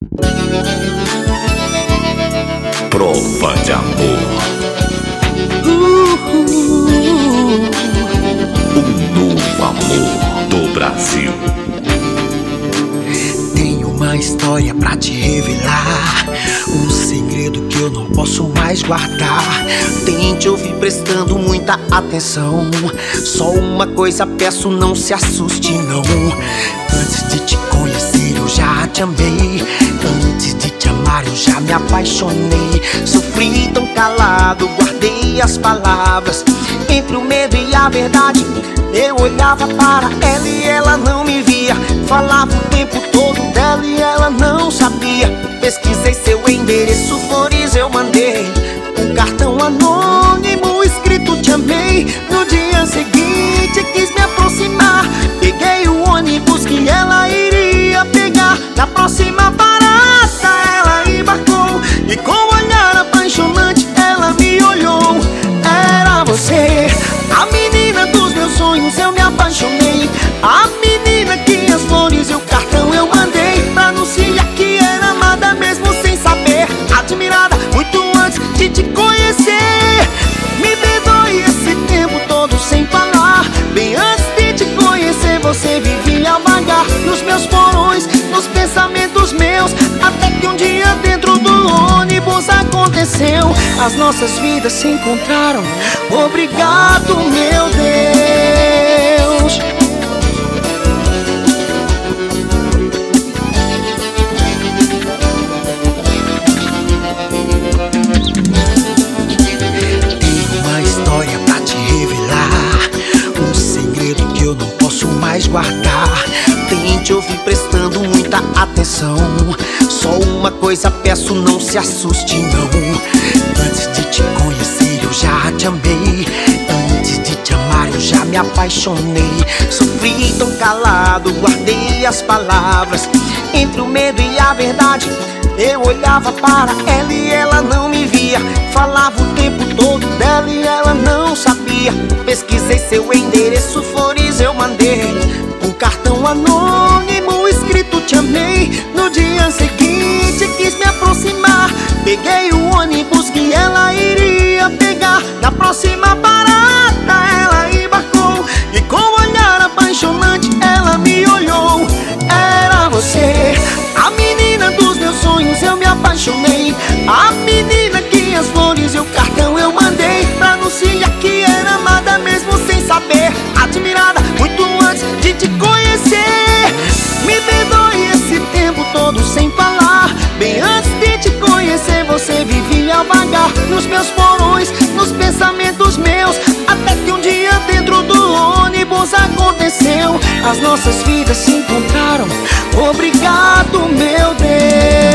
Prova de amor. Um novo amor do Brasil. Tenho uma história pra te revelar, um segredo que eu não posso mais guardar. Tente ouvir prestando muita atenção. Só uma coisa peço, não se assuste não. Antes de te conhecer eu já te amei. Antes de te amar eu já me apaixonei. Sofri tão calado, guardei as palavras. Entre o medo e a verdade eu olhava para ela e ela não me via. Falava o tempo todo dela e ela não sabia. Pesquisei seu endereço, flores eu mandei. Um cartão anônimo escrito te amei. No dia seguinte quis me aproximar. Peguei o ônibus que ela iria pegar. Na próxima parada ela embarcou e com um olhar apaixonante ela me olhou. Era você, a menina dos meus sonhos, eu me apaixonei. A menina que as flores e o cartão eu mandei pra anunciar que era amada mesmo sem saber. Admirada muito antes de te conhecer. Me perdoe esse tempo todo sem falar. Bem antes de te conhecer você vivia a vagar nos meus porões, nos pensamentos meus. Até que um dia dentro do ônibus aconteceu. As nossas vidas se encontraram. Obrigado, meu Deus. Tenho uma história pra te revelar, um segredo que eu não posso mais guardar. Tente ouvir prestando muita atenção. Só uma coisa peço, não se assuste não. Antes de te conhecer eu já te amei. Antes de te amar eu já me apaixonei. Sofri tão calado, guardei as palavras. Entre o medo e a verdade eu olhava para ela e ela não me via. Falava o tempo todo dela e ela não sabia. Pesquisei seu endereço, flores eu mandei. Um cartão anônimo escrito te amei. No dia seguinte quis me aproximar. Peguei o ônibus que ela iria pegar. Na próxima parada ela embarcou e com um olhar apaixonante ela me olhou. Era você, a menina dos meus sonhos, eu me apaixonei. A menina que as flores e o cartão eu mandei pra anunciar que era amada mesmo sem saber. Admirada muito antes de te conhecer. Me perdoe esse tempo todo sem falar. Bem antes de te conhecer você vivia a vagar nos meus porões, nos pensamentos meus. Até que um dia dentro do ônibus aconteceu. As nossas vidas se encontraram. Obrigado, meu Deus.